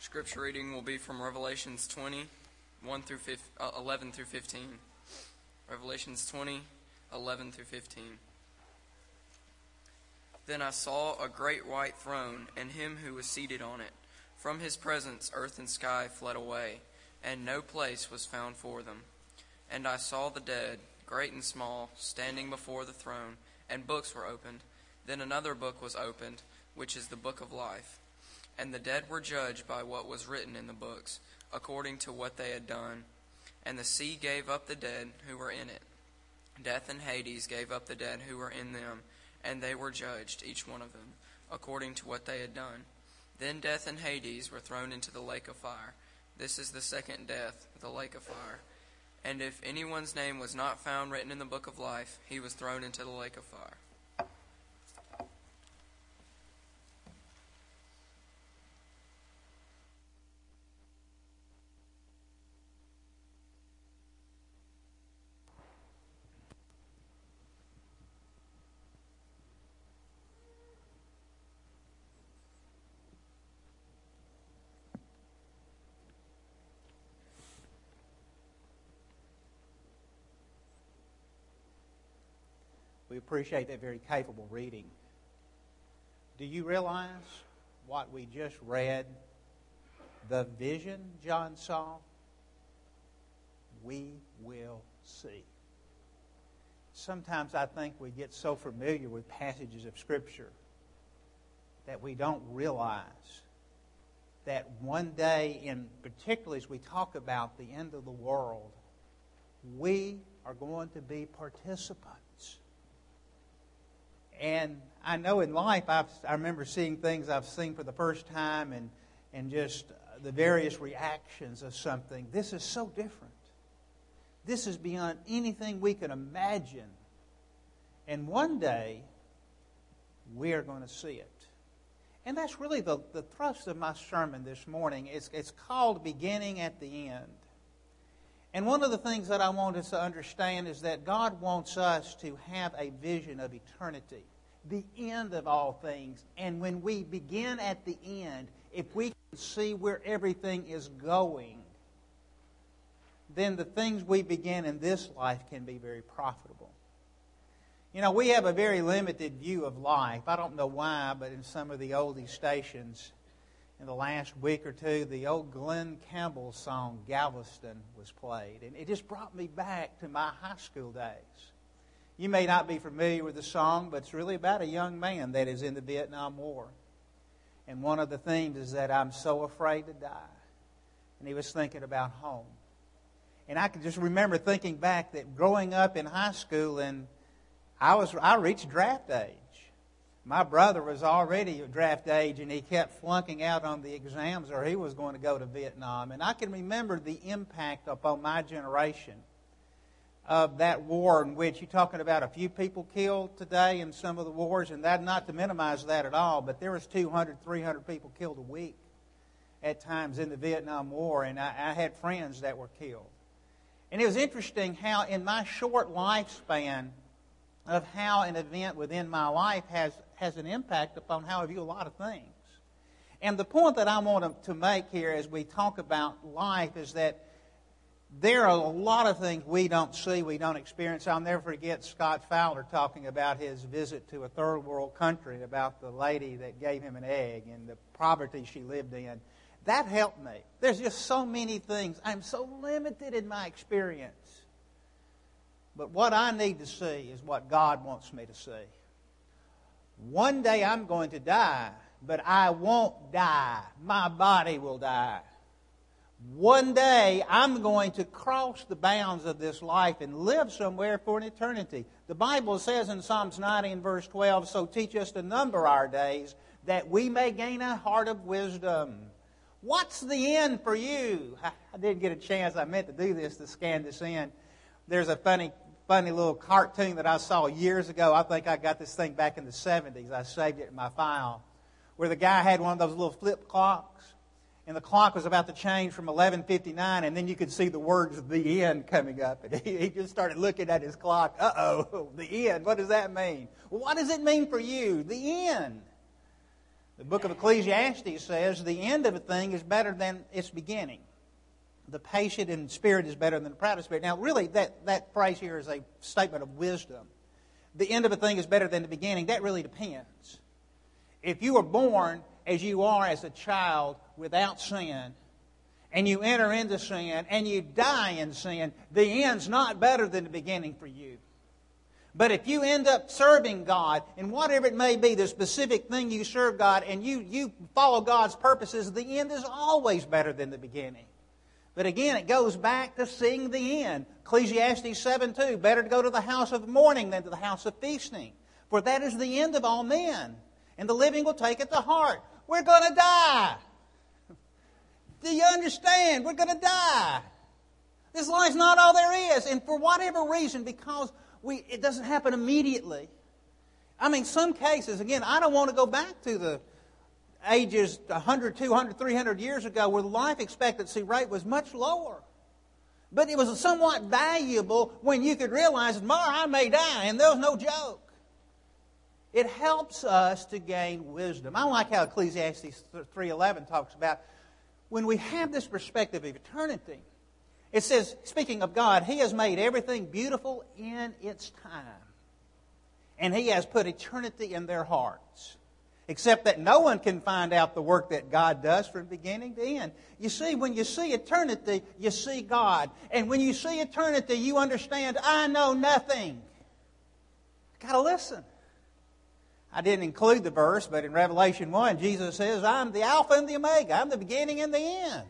Scripture reading will be from Revelations 20, 11 through 15. Revelations 20, 11 through 15. Then I saw a great white throne, and him who was seated on it. From his presence earth and sky fled away, and no place was found for them. And I saw the dead, great and small, standing before the throne, and books were opened. Then another book was opened, which is the book of life. And the dead were judged by what was written in the books, according to what they had done. And the sea gave up the dead who were in it. Death and Hades gave up the dead who were in them, and they were judged, each one of them, according to what they had done. Then death and Hades were thrown into the lake of fire. This is the second death, the lake of fire. And if anyone's name was not found written in the book of life, he was thrown into the lake of fire. We appreciate that very capable reading. Do you realize what we just read? The vision John saw, we will see. Sometimes I think we get so familiar with passages of Scripture that we don't realize that one day, and particularly as we talk about the end of the world, we are going to be participants. And I know in life, I remember seeing things I've seen for the first time and just the various reactions of something. This is so different. This is beyond anything we can imagine. And one day, we are going to see it. And that's really the thrust of my sermon this morning. It's called Beginning at the End. And one of the things that I want us to understand is that God wants us to have a vision of eternity, the end of all things. And when we begin at the end, if we can see where everything is going, then the things we begin in this life can be very profitable. You know, we have a very limited view of life. I don't know why, but in some of the oldie stations, in the last week or two, the old Glenn Campbell song, Galveston, was played. And it just brought me back to my high school days. You may not be familiar with the song, but it's really about a young man that is in the Vietnam War. And one of the themes is that I'm so afraid to die. And he was thinking about home. And I can just remember thinking back that growing up in high school, and I reached draft age. My brother was already at draft age, and he kept flunking out on the exams, or he was going to go to Vietnam. And I can remember the impact upon my generation of that war, in which you're talking about a few people killed today in some of the wars, and that not to minimize that at all, but there was 200, 300 people killed a week at times in the Vietnam War, and I had friends that were killed. And it was interesting how in my short lifespan of how an event within my life has an impact upon how I view a lot of things. And the point that I want to make here as we talk about life is that there are a lot of things we don't see, we don't experience. I'll never forget Scott Fowler talking about his visit to a third world country, about the lady that gave him an egg and the poverty she lived in. That helped me. There's just so many things. I'm so limited in my experience. But what I need to see is what God wants me to see. One day I'm going to die, but I won't die. My body will die. One day I'm going to cross the bounds of this life and live somewhere for an eternity. The Bible says in Psalms 90 and verse 12, so teach us to number our days that we may gain a heart of wisdom. What's the end for you? I didn't get a chance. I meant to do this to scan this in. There's a funny little cartoon that I saw years ago. I think I got this thing back in the 70s. I saved it in my file. Where the guy had one of those little flip clocks. And the clock was about to change from 11:59. And then you could see the words, the end, coming up. And he just started looking at his clock. Uh-oh, the end. What does that mean? Well, what does it mean for you? The end. The book of Ecclesiastes says the end of a thing is better than its beginning. The patient in spirit is better than the proud of spirit. Now, really, that phrase here is a statement of wisdom. The end of a thing is better than the beginning. That really depends. If you were born as you are as a child without sin, and you enter into sin, and you die in sin, the end's not better than the beginning for you. But if you end up serving God, and whatever it may be, the specific thing you serve God, and you follow God's purposes, the end is always better than the beginning. But again, it goes back to seeing the end. Ecclesiastes 7:2, better to go to the house of mourning than to the house of feasting. For that is the end of all men, and the living will take it to heart. We're going to die. Do you understand? We're going to die. This life's not all there is. And for whatever reason, because it doesn't happen immediately. I mean, some cases, again, I don't want to go back to the ages 100, 200, 300 years ago where the life expectancy rate was much lower. But it was somewhat valuable when you could realize, tomorrow I may die, and there was no joke. It helps us to gain wisdom. I like how Ecclesiastes 3:11 talks about when we have this perspective of eternity. It says, speaking of God, He has made everything beautiful in its time. And He has put eternity in their hearts. Except that no one can find out the work that God does from beginning to end. You see, when you see eternity, you see God. And when you see eternity, you understand, I know nothing. Got to listen. I didn't include the verse, but in Revelation 1, Jesus says, I'm the Alpha and the Omega. I'm the beginning and the end.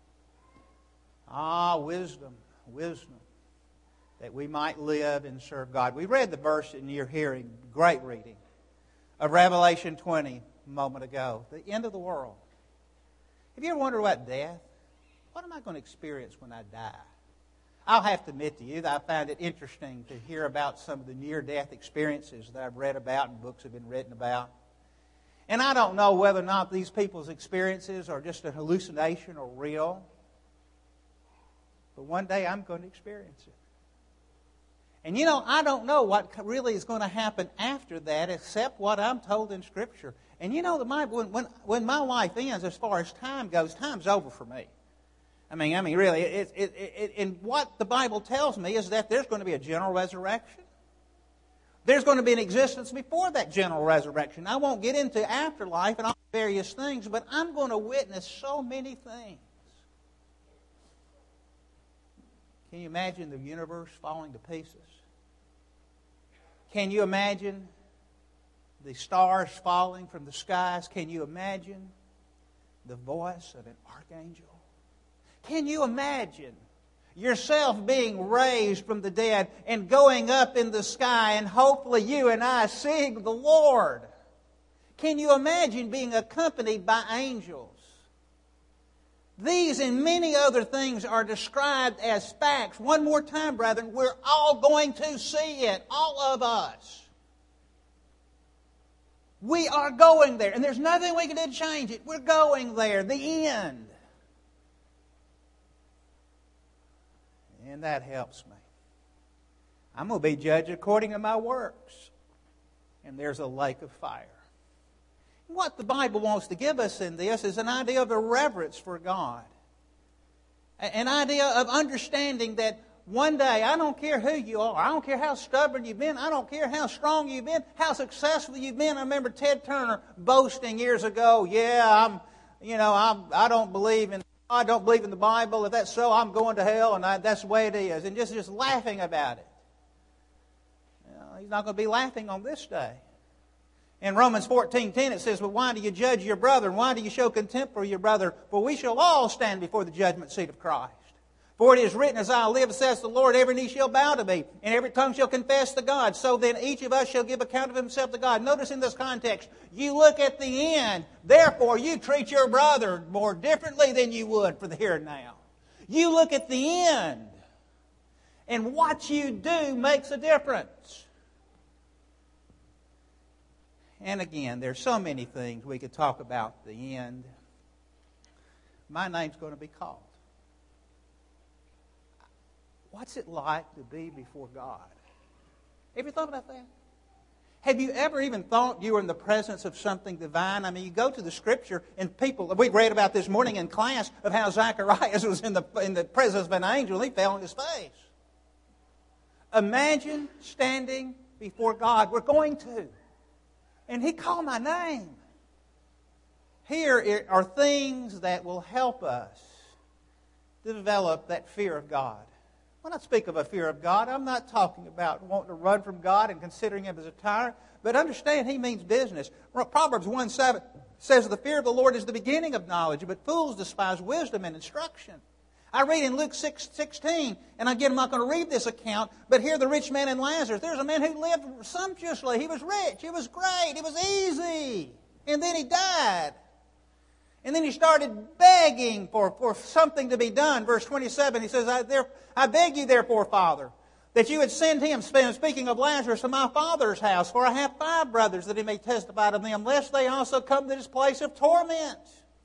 Wisdom, that we might live and serve God. We read the verse in your hearing, great reading, of Revelation 20 a moment ago, the end of the world. Have you ever wondered about death? What am I going to experience when I die? I'll have to admit to you that I found it interesting to hear about some of the near-death experiences that I've read about and books have been written about. And I don't know whether or not these people's experiences are just a hallucination or real. But one day I'm going to experience it. And you know, I don't know what really is going to happen after that except what I'm told in Scripture. And you know, when my life ends, as far as time goes, time's over for me. I mean, really, and what the Bible tells me is that there's going to be a general resurrection. There's going to be an existence before that general resurrection. I won't get into afterlife and all various things, but I'm going to witness so many things. Can you imagine the universe falling to pieces? Can you imagine the stars falling from the skies? Can you imagine the voice of an archangel? Can you imagine yourself being raised from the dead and going up in the sky and hopefully you and I seeing the Lord? Can you imagine being accompanied by angels? These and many other things are described as facts. One more time, brethren, we're all going to see it, all of us. We are going there, and there's nothing we can do to change it. We're going there, the end. And that helps me. I'm going to be judged according to my works. And there's a lake of fire. What the Bible wants to give us in this is an idea of a reverence for God. An idea of understanding that one day, I don't care who you are, I don't care how stubborn you've been, I don't care how strong you've been, how successful you've been. I remember Ted Turner boasting years ago, I don't believe in God, I don't believe in the Bible. If that's so, I'm going to hell, and that's the way it is. And just laughing about it. He's not going to be laughing on this day. In Romans 14:10 it says, "But why do you judge your brother, and why do you show contempt for your brother? For we shall all stand before the judgment seat of Christ. For it is written, as I live, says the Lord, every knee shall bow to me, and every tongue shall confess to God. So then each of us shall give account of himself to God." Notice in this context, you look at the end. Therefore, you treat your brother more differently than you would for the here and now. You look at the end, and what you do makes a difference. And again, there's so many things we could talk about the end. My name's going to be called. What's it like to be before God? Have you thought about that? Have you ever even thought you were in the presence of something divine? I mean, you go to the Scripture and people, we read about this morning in class of how Zacharias was in the presence of an angel and he fell on his face. Imagine standing before God. We're going to. And he called my name. Here are things that will help us to develop that fear of God. When I speak of a fear of God, I'm not talking about wanting to run from God and considering Him as a tyrant, but understand He means business. Proverbs 1:7 says, the fear of the Lord is the beginning of knowledge, but fools despise wisdom and instruction. I read in Luke 6:16, and again, I'm not going to read this account, but here the rich man and Lazarus. There's a man who lived sumptuously. He was rich. It was great. It was easy. And then he died. And then he started begging for something to be done. Verse 27, he says, I beg you, therefore, Father, that you would send him, speaking of Lazarus, to my father's house, for I have 5 brothers, that he may testify to them, lest they also come to this place of torment.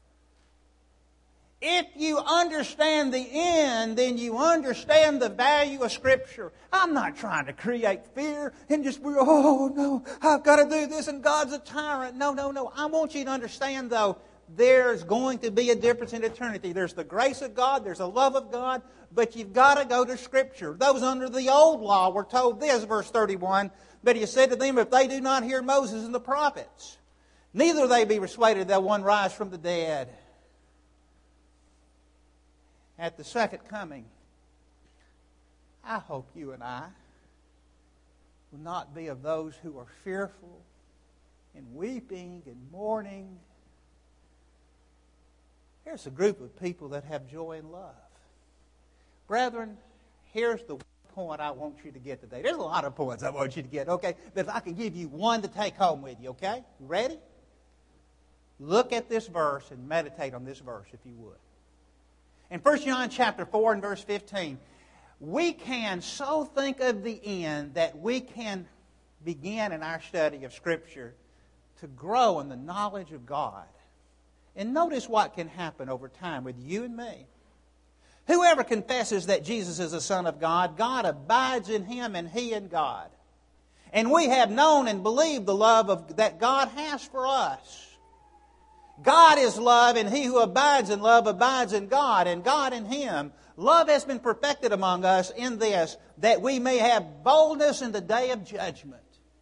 If you understand the end, then you understand the value of Scripture. I'm not trying to create fear and just, oh no, I've got to do this and God's a tyrant. No. I want you to understand, though, there's going to be a difference in eternity. There's the grace of God, there's the love of God, but you've got to go to Scripture. Those under the old law were told this, verse 31, but he said to them, if they do not hear Moses and the prophets, neither they be persuaded that one rise from the dead. At the second coming, I hope you and I will not be of those who are fearful and weeping and mourning. Here's a group of people that have joy and love. Brethren, here's the point I want you to get today. There's a lot of points I want you to get, okay? But if I can give you one to take home with you, okay? You ready? Look at this verse and meditate on this verse, if you would. In 1 John chapter 4 and verse 15, we can so think of the end that we can begin in our study of Scripture to grow in the knowledge of God. And notice what can happen over time with you and me. Whoever confesses that Jesus is the Son of God, God abides in him and he in God. And we have known and believed the love that God has for us. God is love, and he who abides in love abides in God, and God in him. Love has been perfected among us in this, that we may have boldness in the day of judgment.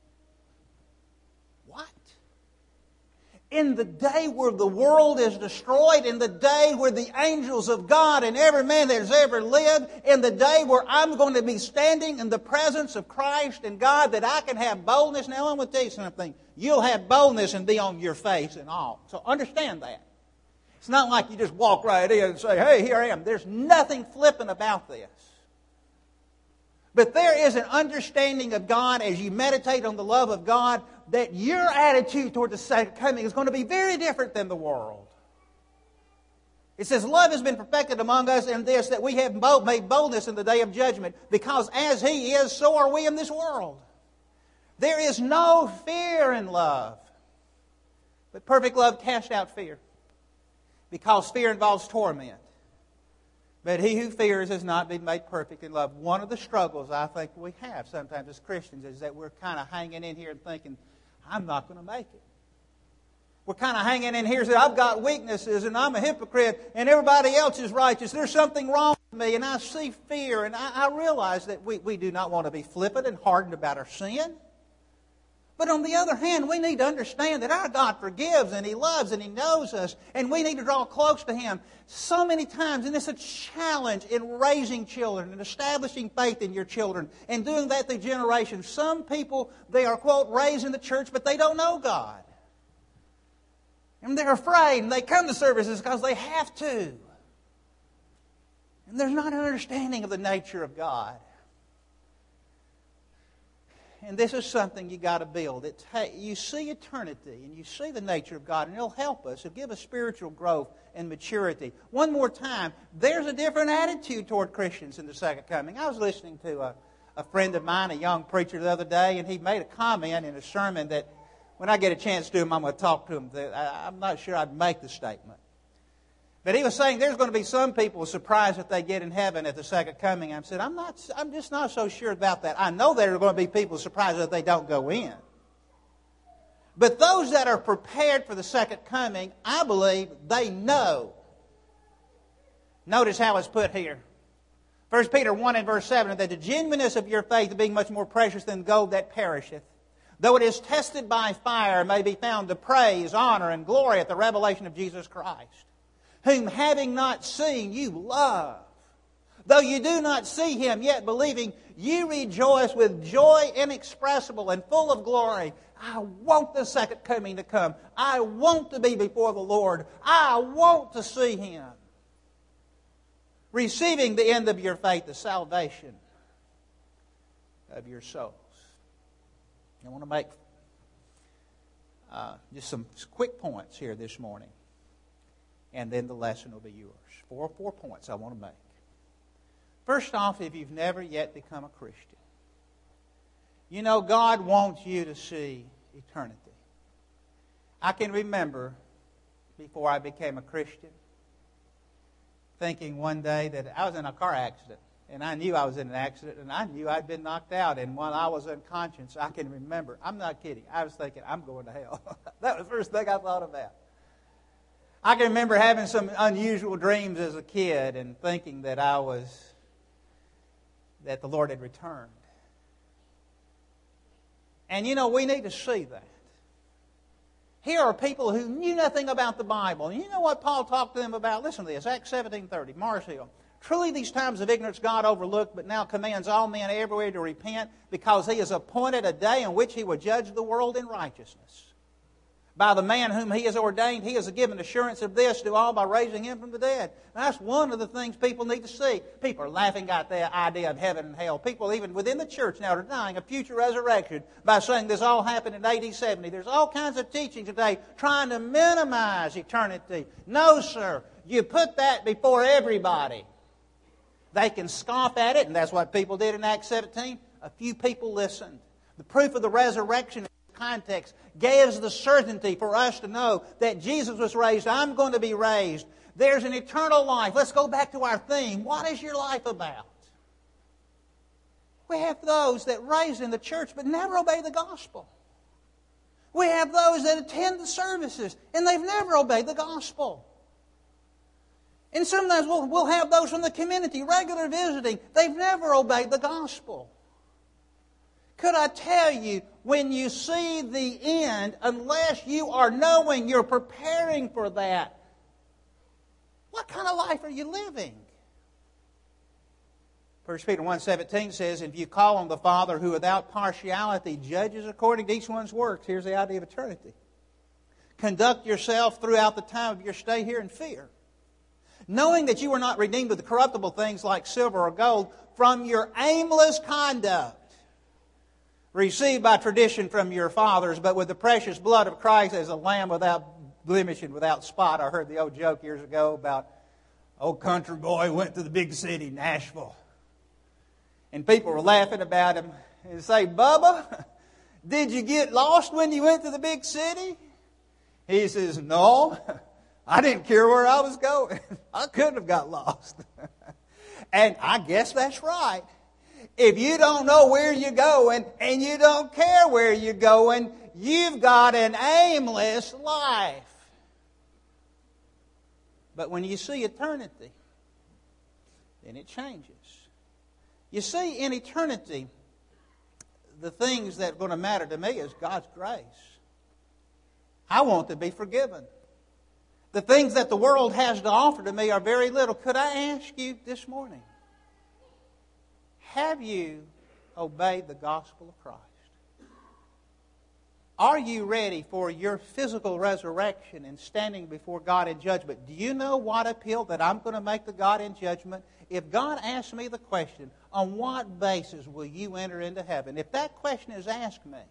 What? In the day where the world is destroyed, in the day where the angels of God and every man that has ever lived, in the day where I'm going to be standing in the presence of Christ and God, that I can have boldness. Now, I'm going to tell you something. You'll have boldness and be on your face and all. So understand that. It's not like you just walk right in and say, hey, here I am. There's nothing flippant about this. But there is an understanding of God as you meditate on the love of God, that your attitude toward the second coming is going to be very different than the world. It says, love has been perfected among us in this, that we have made boldness in the day of judgment, because as he is, so are we in this world. There is no fear in love, but perfect love casts out fear, because fear involves torment. But he who fears has not been made perfect in love. One of the struggles I think we have sometimes as Christians is that we're kind of hanging in here and thinking, I'm not going to make it. We're kind of hanging in here and saying, I've got weaknesses and I'm a hypocrite and everybody else is righteous. There's something wrong with me, and I see fear, and I realize that we do not want to be flippant and hardened about our sin. But on the other hand, we need to understand that our God forgives and He loves and He knows us, and we need to draw close to Him. So many times, and it's a challenge in raising children and establishing faith in your children and doing that through generations. Some people, they are, quote, raised in the church, but they don't know God. And they're afraid, and they come to services because they have to. And there's not an understanding of the nature of God. And this is something you got to build. You see eternity and you see the nature of God, and it'll help us. It'll give us spiritual growth and maturity. One more time, there's a different attitude toward Christians in the second coming. I was listening to a friend of mine, a young preacher, the other day, and he made a comment in a sermon that when I get a chance to him, I'm going to talk to him. I'm not sure I'd make the statement. But he was saying there's going to be some people surprised that they get in heaven at the second coming. I said, I'm just not so sure about that. I know there are going to be people surprised that they don't go in. But those that are prepared for the second coming, I believe they know. Notice how it's put here. 1 Peter 1 and verse 7, that the genuineness of your faith, being much more precious than gold that perisheth, though it is tested by fire, may be found to praise, honor, and glory at the revelation of Jesus Christ, whom having not seen you love. Though you do not see Him, yet believing, you rejoice with joy inexpressible and full of glory. I want the second coming to come. I want to be before the Lord. I want to see Him. Receiving the end of your faith, the salvation of your souls. I want to make just some quick points here this morning. And then the lesson will be yours. Four points I want to make. First off, if you've never yet become a Christian, you know God wants you to see eternity. I can remember before I became a Christian thinking one day that I was in a car accident. And I knew I was in an accident, and I knew I'd been knocked out. And while I was unconscious, I can remember. I'm not kidding. I was thinking, I'm going to hell. That was the first thing I thought about. I can remember having some unusual dreams as a kid and thinking that that the Lord had returned. And you know, we need to see that. Here are people who knew nothing about the Bible. And you know what Paul talked to them about? Listen to this, Acts 17:30, Mars Hill. Truly these times of ignorance God overlooked, but now commands all men everywhere to repent, because He has appointed a day in which He will judge the world in righteousness. By the man whom He has ordained, He has given assurance of this to all by raising Him from the dead. And that's one of the things people need to see. People are laughing at the idea of heaven and hell. People even within the church now are denying a future resurrection by saying this all happened in AD 70. There's all kinds of teaching today trying to minimize eternity. No, sir. You put that before everybody. They can scoff at it, and that's what people did in Acts 17. A few people listened. The proof of the resurrection in this context gives the certainty for us to know that Jesus was raised. I'm going to be raised. There's an eternal life. Let's go back to our theme. What is your life about? We have those that raised in the church but never obey the gospel. We have those that attend the services and they've never obeyed the gospel. And sometimes we'll have those from the community, regular visiting. They've never obeyed the gospel. Could I tell you, when you see the end, unless you are knowing you're preparing for that, what kind of life are you living? 1 Peter 1:17 says, if you call on the Father who without partiality judges according to each one's works, here's the idea of eternity. Conduct yourself throughout the time of your stay here in fear, knowing that you are not redeemed with the corruptible things like silver or gold from your aimless conduct, received by tradition from your fathers, but with the precious blood of Christ as a lamb without blemish and without spot. I heard the old joke years ago about old country boy went to the big city, Nashville. And people were laughing about him and say, Bubba, did you get lost when you went to the big city? He says, no. I didn't care where I was going. I couldn't have got lost. And I guess that's right. If you don't know where you're going and you don't care where you're going, you've got an aimless life. But when you see eternity, then it changes. You see, in eternity, the things that are going to matter to me is God's grace. I want to be forgiven. The things that the world has to offer to me are very little. Could I ask you this morning, have you obeyed the gospel of Christ? Are you ready for your physical resurrection and standing before God in judgment? Do you know what appeal that I'm going to make to God in judgment? If God asks me the question, on what basis will you enter into heaven? If that question is asked me,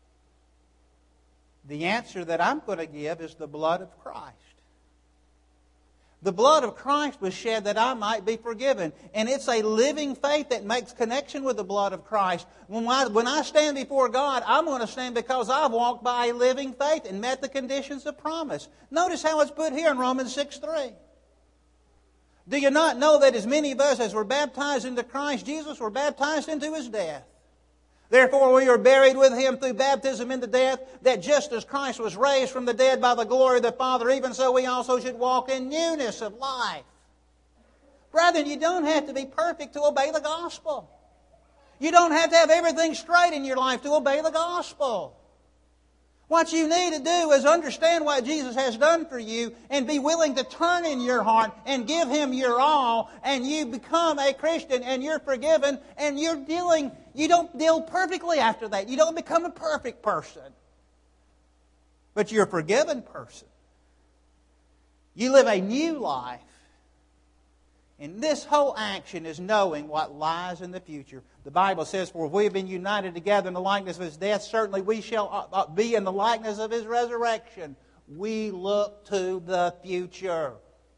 the answer that I'm going to give is the blood of Christ. The blood of Christ was shed that I might be forgiven. And it's a living faith that makes connection with the blood of Christ. When I stand before God, I'm going to stand because I've walked by a living faith and met the conditions of promise. Notice how it's put here in Romans 6:3. Do you not know that as many of us as were baptized into Christ Jesus were baptized into His death? Therefore we are buried with Him through baptism into death, that just as Christ was raised from the dead by the glory of the Father, even so we also should walk in newness of life. Brethren, you don't have to be perfect to obey the gospel. You don't have to have everything straight in your life to obey the gospel. What you need to do is understand what Jesus has done for you and be willing to turn in your heart and give Him your all, and you become a Christian and you're forgiven, and you don't deal perfectly after that. You don't become a perfect person. But you're a forgiven person. You live a new life. And this whole action is knowing what lies in the future. The Bible says, for if we have been united together in the likeness of His death, certainly we shall be in the likeness of His resurrection. We look to the future.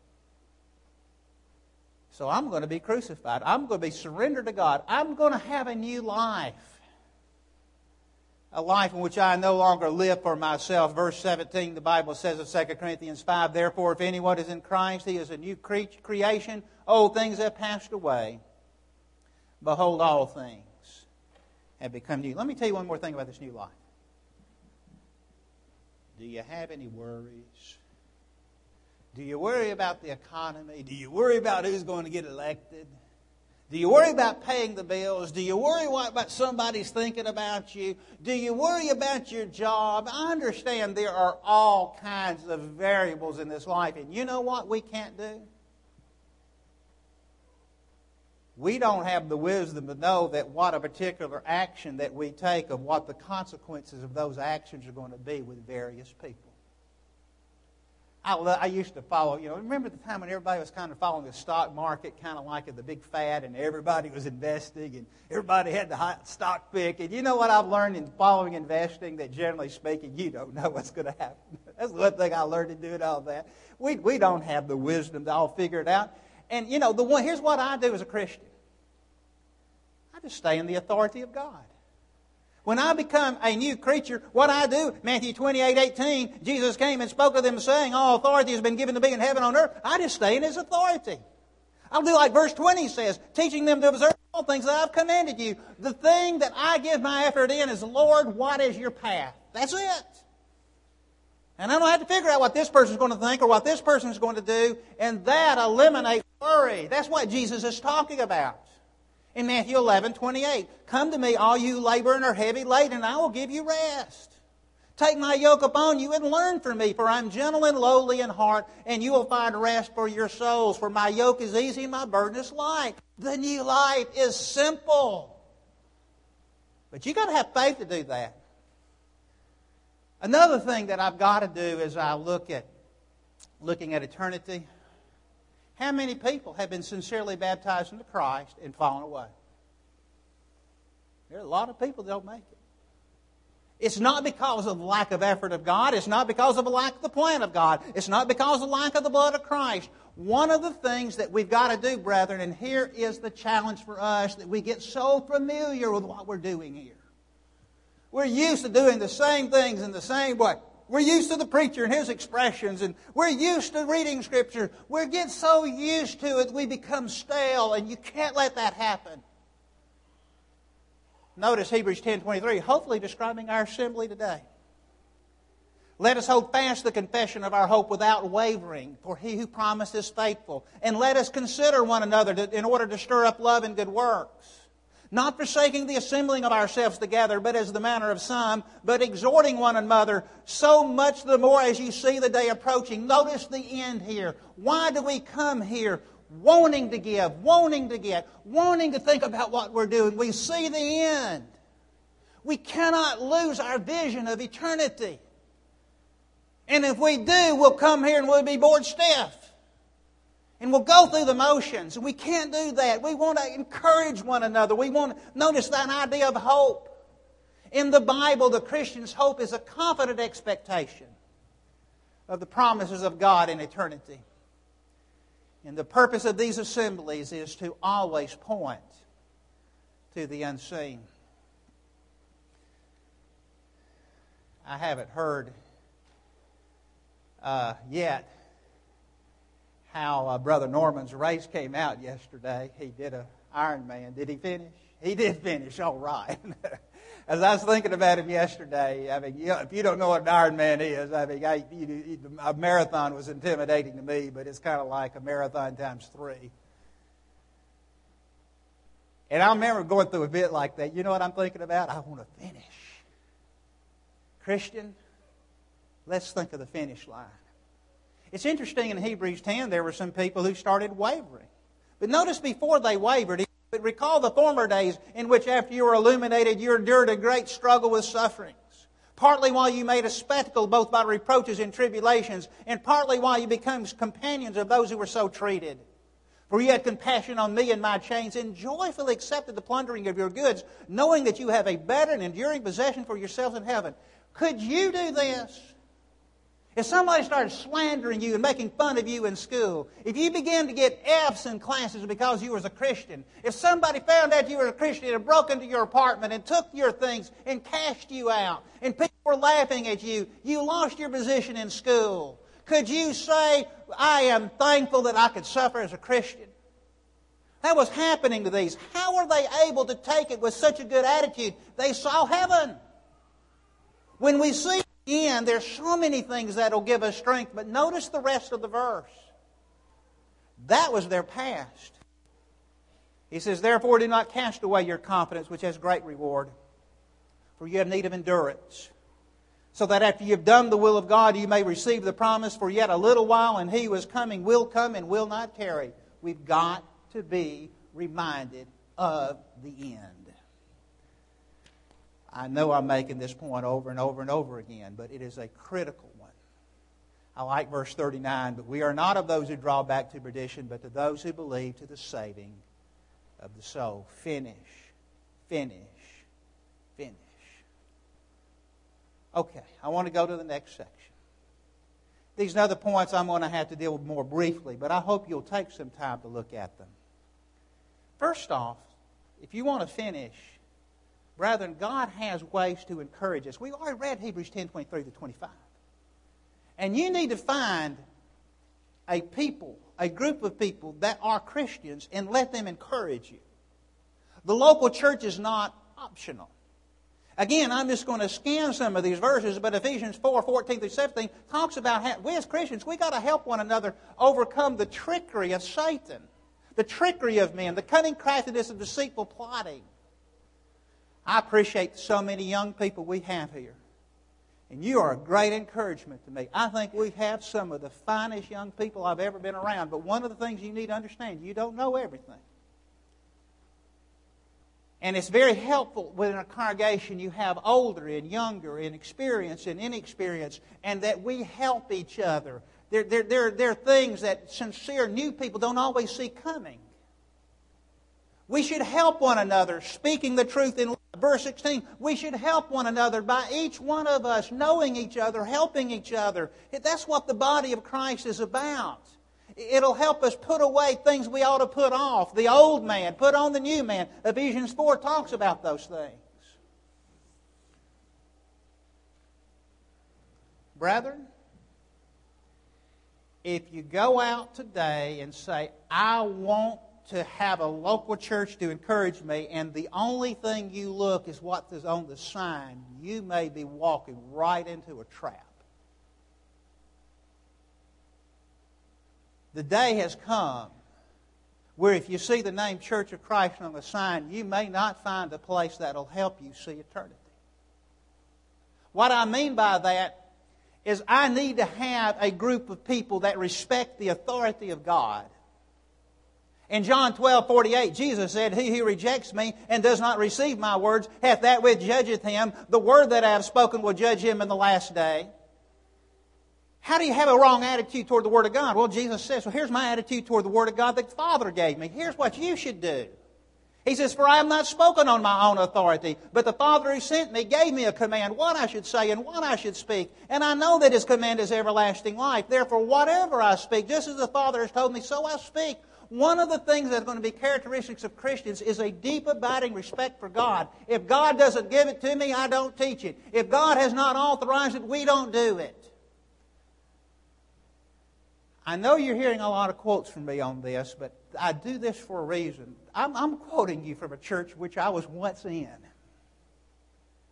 So I'm going to be crucified. I'm going to be surrendered to God. I'm going to have a new life. A life in which I no longer live for myself. Verse 17, the Bible says in 2 Corinthians 5, therefore, if anyone is in Christ, he is a new creation. Old things have passed away. Behold, all things have become new. Let me tell you one more thing about this new life. Do you have any worries? Do you worry about the economy? Do you worry about who's going to get elected? Do you worry about paying the bills? Do you worry about somebody's thinking about you? Do you worry about your job? I understand there are all kinds of variables in this life. And you know what we can't do? We don't have the wisdom to know that what a particular action that we take, of what the consequences of those actions are going to be with various people. I used to follow, remember the time when everybody was kind of following the stock market, kind of like the big fad, and everybody was investing, and everybody had the hot stock pick. And you know what I've learned in following investing? That generally speaking, you don't know what's going to happen. That's one thing I learned in doing all that. We don't have the wisdom to all figure it out. And, here's what I do as a Christian. I just stay in the authority of God. When I become a new creature, what I do, Matthew 28:18, Jesus came and spoke to them saying, all authority has been given to me in heaven and on earth. I just stay in His authority. I'll do like verse 20 says, teaching them to observe all things that I've commanded you. The thing that I give my effort in is, Lord, what is your path? That's it. And I don't have to figure out what this person's going to think or what this person's going to do, and that eliminates worry. That's what Jesus is talking about. In Matthew 11:28, come to me, all you labor and are heavy laden, and I will give you rest. Take my yoke upon you and learn from me, for I'm gentle and lowly in heart, and you will find rest for your souls. For my yoke is easy and my burden is light. The new life is simple. But you've got to have faith to do that. Another thing that I've got to do as I looking at eternity, how many people have been sincerely baptized into Christ and fallen away? There are a lot of people that don't make it. It's not because of lack of effort of God. It's not because of a lack of the plan of God. It's not because of lack of the blood of Christ. One of the things that we've got to do, brethren, and here is the challenge for us, that we get so familiar with what we're doing here. We're used to doing the same things in the same way. We're used to the preacher and his expressions, and we're used to reading Scripture. We get so used to it, we become stale, and you can't let that happen. Notice Hebrews 10:23, hopefully describing our assembly today. Let us hold fast the confession of our hope without wavering, for He who promised is faithful. And let us consider one another in order to stir up love and good works. Not forsaking the assembling of ourselves together, but as the manner of some, but exhorting one another, so much the more as you see the day approaching. Notice the end here. Why do we come here? Wanting to give, wanting to get, wanting to think about what we're doing. We see the end. We cannot lose our vision of eternity. And if we do, we'll come here and we'll be bored stiff. And we'll go through the motions. We can't do that. We want to encourage one another. We want to notice that idea of hope. In the Bible, the Christian's hope is a confident expectation of the promises of God in eternity. And the purpose of these assemblies is to always point to the unseen. I haven't heard yet how Brother Norman's race came out yesterday. He did an Ironman. Did he finish? He did finish, all right. As I was thinking about him yesterday, I mean, if you don't know what an Ironman is, I mean, a marathon was intimidating to me, but it's kind of like a marathon times 3. And I remember going through a bit like that. You know what I'm thinking about? I want to finish. Christian, let's think of the finish line. It's interesting in Hebrews 10, there were some people who started wavering. But notice before they wavered, but recall the former days in which after you were illuminated, you endured a great struggle with sufferings. Partly while you made a spectacle both by reproaches and tribulations, and partly while you became companions of those who were so treated. For you had compassion on me and my chains, and joyfully accepted the plundering of your goods, knowing that you have a better and enduring possession for yourselves in heaven. Could you do this? If somebody started slandering you and making fun of you in school, if you began to get F's in classes because you was a Christian, if somebody found out you were a Christian and broke into your apartment and took your things and cashed you out, and people were laughing at you, you lost your position in school, could you say, I am thankful that I could suffer as a Christian? That was happening to these. How were they able to take it with such a good attitude? They saw heaven. When we see again, there's so many things that will give us strength, but notice the rest of the verse. That was their past. He says, therefore do not cast away your confidence, which has great reward, for you have need of endurance, so that after you have done the will of God, you may receive the promise. For yet a little while, and He who is coming will come and will not tarry. We've got to be reminded of the end. I know I'm making this point over and over and over again, but it is a critical one. I like verse 39, but we are not of those who draw back to perdition, but to those who believe to the saving of the soul. Finish, finish, finish. Okay, I want to go to the next section. These other points I'm going to have to deal with more briefly, but I hope you'll take some time to look at them. First off, if you want to finish, brethren, God has ways to encourage us. We've already read Hebrews 10:23 to 25. And you need to find a group of people that are Christians, and let them encourage you. The local church is not optional. Again, I'm just going to scan some of these verses, but Ephesians 4:14 through 17 talks about how we as Christians, we got to help one another overcome the trickery of Satan, the trickery of men, the cunning craftiness of deceitful plotting. I appreciate so many young people we have here. And you are a great encouragement to me. I think we have some of the finest young people I've ever been around. But one of the things you need to understand, you don't know everything. And it's very helpful within a congregation you have older and younger and experienced and inexperienced, and that we help each other. There are things that sincere new people don't always see coming. We should help one another, speaking the truth in love. Verse 16, we should help one another by each one of us knowing each other, helping each other. That's what the body of Christ is about. It'll help us put away things we ought to put off. The old man, put on the new man. Ephesians 4 talks about those things. Brethren, if you go out today and say, I want to have a local church to encourage me, and the only thing you look is what is on the sign, you may be walking right into a trap. The day has come where if you see the name Church of Christ on the sign, you may not find a place that will help you see eternity. What I mean by that is I need to have a group of people that respect the authority of God. In John 12:48, Jesus said, He who rejects me and does not receive my words hath that which judgeth him. The word that I have spoken will judge him in the last day. How do you have a wrong attitude toward the Word of God? Well, Jesus says, well, here's my attitude toward the Word of God that the Father gave me. Here's what you should do. He says, for I have not spoken on my own authority, but the Father who sent me gave me a command, what I should say and what I should speak. And I know that His command is everlasting life. Therefore, whatever I speak, just as the Father has told me, so I speak. One of the things that's going to be characteristics of Christians is a deep, abiding respect for God. If God doesn't give it to me, I don't teach it. If God has not authorized it, we don't do it. I know you're hearing a lot of quotes from me on this, but I do this for a reason. I'm quoting you from a church which I was once in.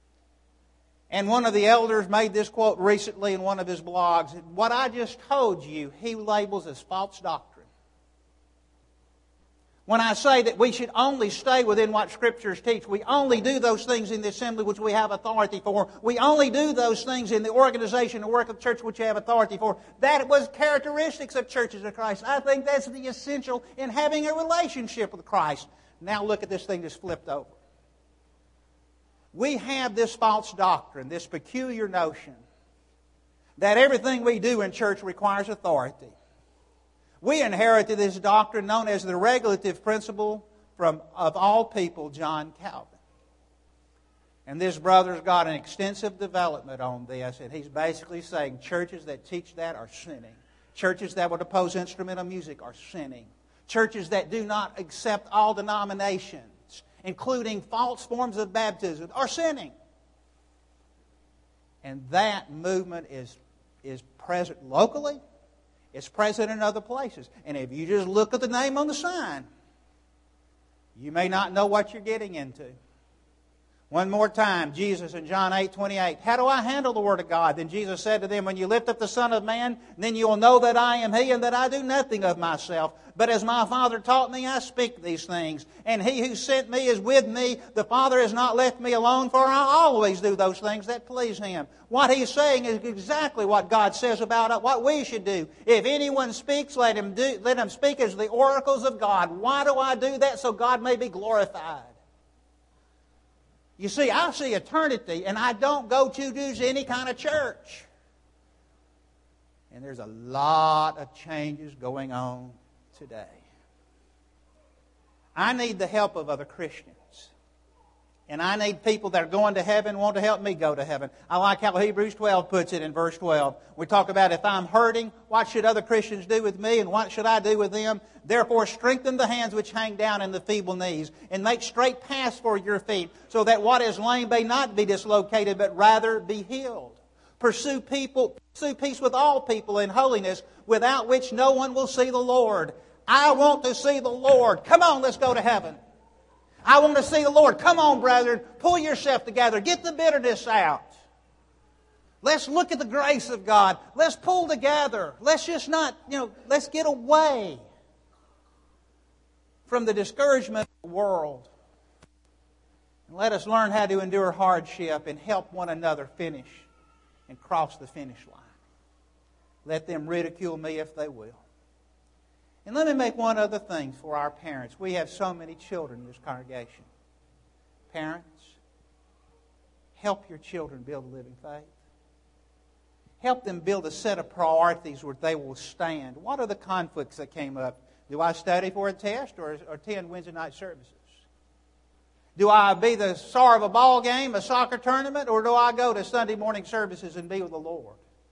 And one of the elders made this quote recently in one of his blogs. What I just told you, he labels as false doctrine. When I say that we should only stay within what Scriptures teach, we only do those things in the assembly which we have authority for, we only do those things in the organization and work of the church which we have authority for, that was characteristics of churches of Christ. I think that's the essential in having a relationship with Christ. Now look at this thing that's flipped over. We have this false doctrine, this peculiar notion that everything we do in church requires authority. We inherited this doctrine known as the regulative principle of all people, John Calvin. And this brother's got an extensive development on this, and he's basically saying churches that teach that are sinning. Churches that would oppose instrumental music are sinning. Churches that do not accept all denominations, including false forms of baptism, are sinning. And that movement is present locally. It's present in other places. And if you just look at the name on the sign, you may not know what you're getting into. One more time, Jesus in John 8:28. How do I handle the Word of God? Then Jesus said to them, when you lift up the Son of Man, then you will know that I am He and that I do nothing of myself. But as my Father taught me, I speak these things. And He who sent me is with me. The Father has not left me alone, for I always do those things that please Him. What He's saying is exactly what God says about what we should do. If anyone speaks, let him speak as the oracles of God. Why do I do that? So God may be glorified. You see, I see eternity, and I don't go to do any kind of church. And there's a lot of changes going on today. I need the help of other Christians. And I need people that are going to heaven, want to help me go to heaven. I like how Hebrews 12 puts it in verse 12. We talk about if I'm hurting, what should other Christians do with me and what should I do with them? Therefore strengthen the hands which hang down and the feeble knees, and make straight paths for your feet, so that what is lame may not be dislocated, but rather be healed. Pursue peace with all people in holiness, without which no one will see the Lord. I want to see the Lord. Come on, let's go to heaven. I want to see the Lord. Come on, brethren. Pull yourself together. Get the bitterness out. Let's look at the grace of God. Let's pull together. Let's just not, let's get away from the discouragement of the world. And let us learn how to endure hardship and help one another finish and cross the finish line. Let them ridicule me if they will. And let me make one other thing for our parents. We have so many children in this congregation. Parents, help your children build a living faith. Help them build a set of priorities where they will stand. What are the conflicts that came up? Do I study for a test or attend Wednesday night services? Do I be the star of a ball game, a soccer tournament, or do I go to Sunday morning services and be with the Lord?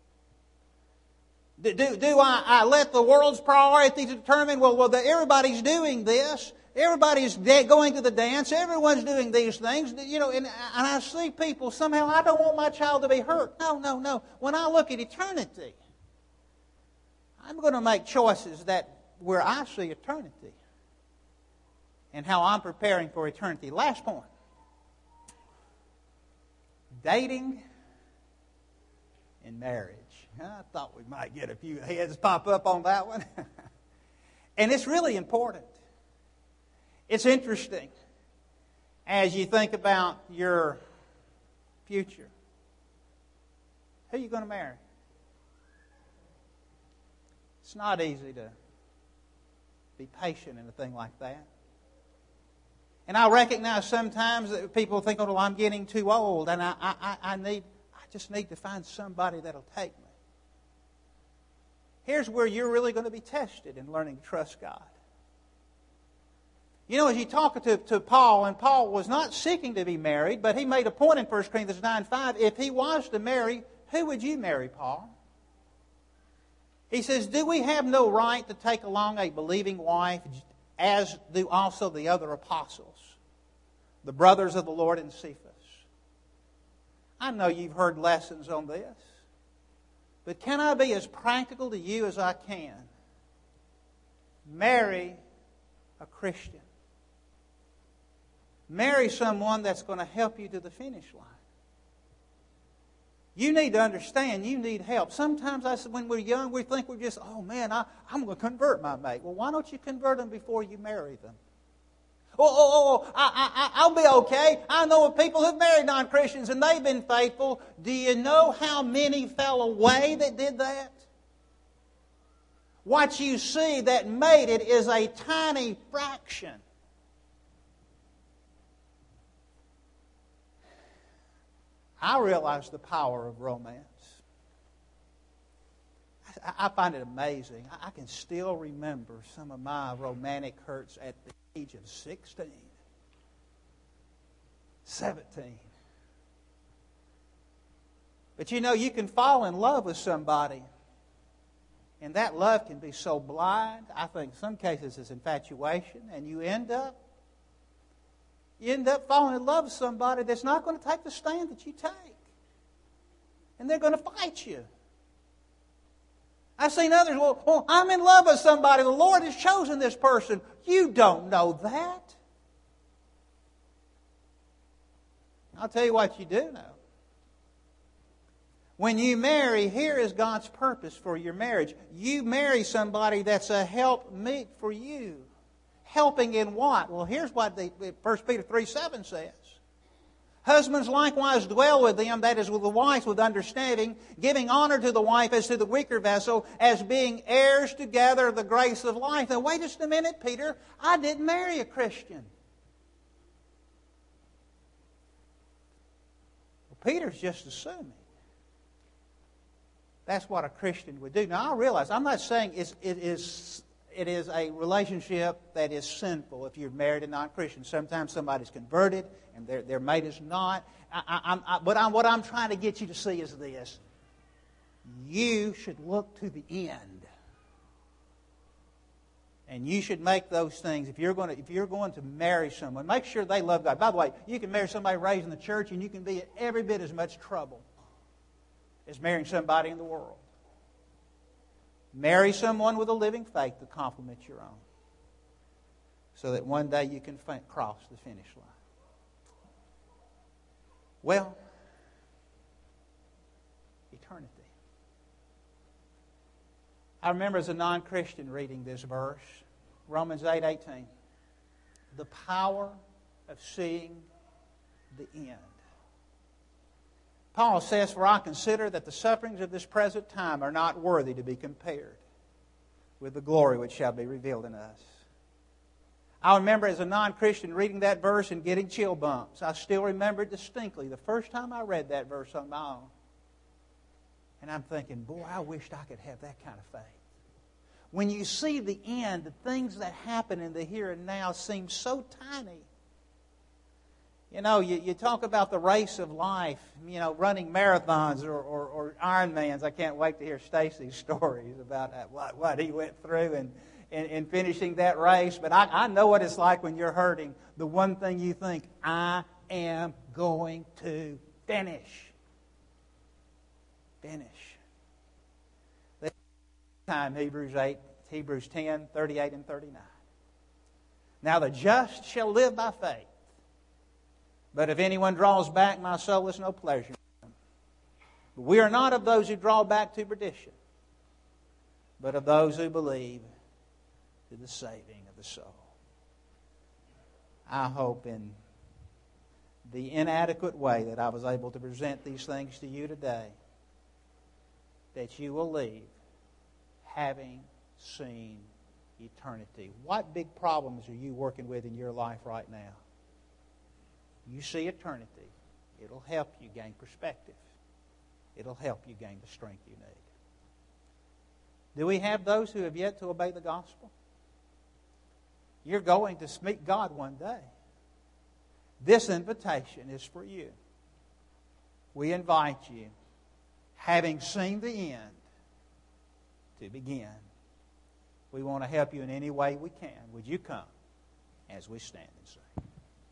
Do I let the world's priorities determine, everybody's doing this. Everybody's going to the dance. Everyone's doing these things. And I see people, somehow, I don't want my child to be hurt. No. When I look at eternity, I'm going to make choices where I see eternity and how I'm preparing for eternity. Last point. Dating and marriage. I thought we might get a few heads pop up on that one. And it's really important. It's interesting as you think about your future. Who are you going to marry? It's not easy to be patient in a thing like that. And I recognize sometimes that people think, I'm getting too old, and I just need to find somebody that'll take me. Here's where you're really going to be tested in learning to trust God. As you talk to Paul, and Paul was not seeking to be married, but he made a point in 1 Corinthians 9:5. If he was to marry, who would you marry, Paul? He says, do we have no right to take along a believing wife, as do also the other apostles, the brothers of the Lord in Cephas? I know you've heard lessons on this. But can I be as practical to you as I can? Marry a Christian. Marry someone that's going to help you to the finish line. You need to understand, you need help. Sometimes when we're young, we think we're just, oh man, I'm going to convert my mate. Well, why don't you convert them before you marry them? I'll be okay. I know of people who've married non-Christians and they've been faithful. Do you know how many fell away that did that? What you see that made it is a tiny fraction. I realize the power of romance. I find it amazing. I can still remember some of my romantic hurts at the age of 16, 17. But you know, you can fall in love with somebody, and that love can be so blind. I think in some cases it's infatuation, and you end up falling in love with somebody that's not going to take the stand that you take. And they're going to fight you. I've seen others, well, I'm in love with somebody. The Lord has chosen this person. You don't know that. I'll tell you what you do know. When you marry, here is God's purpose for your marriage. You marry somebody that's a helpmeet for you. Helping in what? Well, here's what 1 Peter 3:7 says. Husbands likewise dwell with them, that is with the wife, with understanding, giving honor to the wife as to the weaker vessel, as being heirs together of the grace of life. Now, wait just a minute, Peter. I didn't marry a Christian. Well, Peter's just assuming. That's what a Christian would do. Now, I realize, I'm not saying it is a relationship that is sinful if you're married and not Christian. Sometimes somebody's converted and their mate is not. What I'm trying to get you to see is this. You should look to the end. And you should make those things, if you're going to marry someone, make sure they love God. By the way, you can marry somebody raised in the church and you can be in every bit as much trouble as marrying somebody in the world. Marry someone with a living faith to complement your own, so that one day you can cross the finish line. Well, eternity. I remember as a non-Christian reading this verse, Romans 8:18. The power of seeing the end. Paul says, for I consider that the sufferings of this present time are not worthy to be compared with the glory which shall be revealed in us. I remember as a non-Christian reading that verse and getting chill bumps. I still remember it distinctly the first time I read that verse on my own. And I'm thinking, boy, I wished I could have that kind of faith. When you see the end, the things that happen in the here and now seem so tiny. You know, you talk about the race of life, you know, running marathons or Ironmans. I can't wait to hear Stacy's stories about what he went through in finishing that race. But I know what it's like when you're hurting. The one thing you think, I am going to finish. Finish. Time, Hebrews 10, 38 and 39. Now the just shall live by faith. But if anyone draws back, my soul has no pleasure in him. But we are not of those who draw back to perdition, but of those who believe to the saving of the soul. I hope in the inadequate way that I was able to present these things to you today, that you will leave having seen eternity. What big problems are you working with in your life right now? You see eternity. It'll help you gain perspective. It'll help you gain the strength you need. Do we have those who have yet to obey the gospel? You're going to meet God one day. This invitation is for you. We invite you, having seen the end, to begin. We want to help you in any way we can. Would you come as we stand and sing?